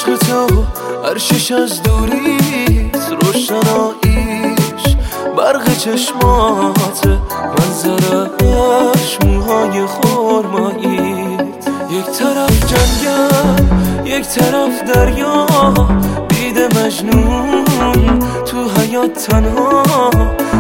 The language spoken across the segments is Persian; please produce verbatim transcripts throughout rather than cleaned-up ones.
تو تو عرشش از دوریت، روشناییش برق چشماته، منظرش موهای خرماییت. یک طرف جنگل یک طرف دریا، بیده مجنون تو حیات تنها،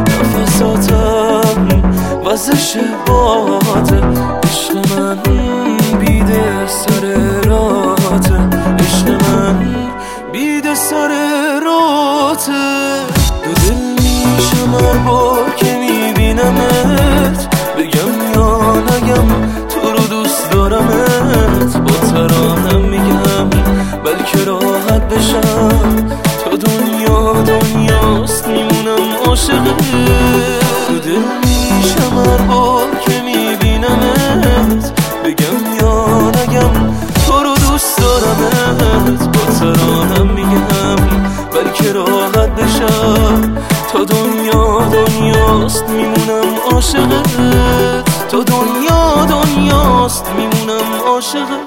نفساتم وزش باده. عشق من بیده سر راته، عشق من بیده سر راته. دو دل میشم هر بار که میبینمت، بگم یا نگم تو رو دوست دارمت. با ترانم میگم بلکه راحت بشم، تا دنیا دنیاست میمونم عاشقت. دو دل میشم هر بار که میبینمت، بگم یا نگم تو رو دوست دارمت. با ترانم میگم بلکه راحت بشم، تا دنیا دنیاست میمونم عاشقت. تا دنیا دنیاست میمونم عاشقت.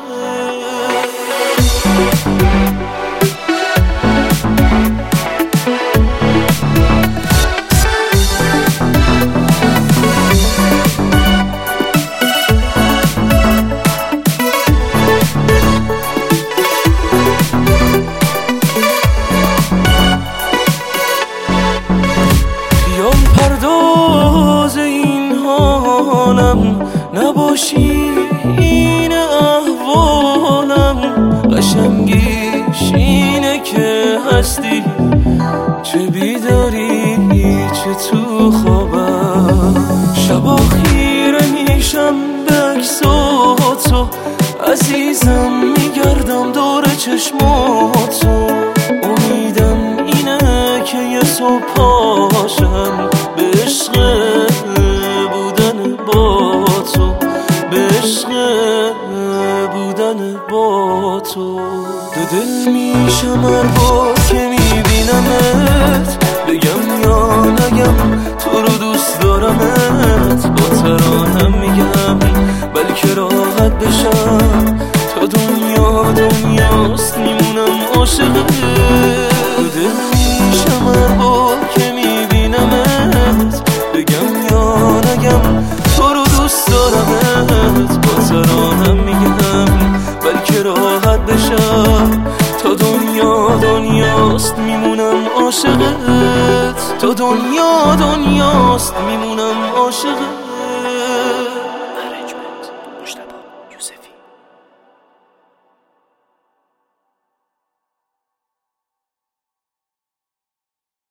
پرداز این حالم نباشی، این احوالم قشنگیش اینه که هستی، چه بیداری چه تو خوابم. شبا خیره میشم به عکساتو، عزیزم میگردم دور چشماتو. امیدم اینه که یه صبح پاشم به عشق بودن با تو، به عشق بودن با تو. دو دل میشم هر بار که میبینمت، بگم یا نگم تو رو دوست دارمت. با ترانم میگم بلکه راحت بشم، تا دنیا دنیاست میمونم عاشقت. دو دل میشم هر بار که میبینمت، بگم یا نگم تو رو دوست دارمت. با ترانم میگم بلکه راحت بشم، تا دنیا دنیاست میمونم عاشقت. تا دنیا دنیاست میمونم عاشقت.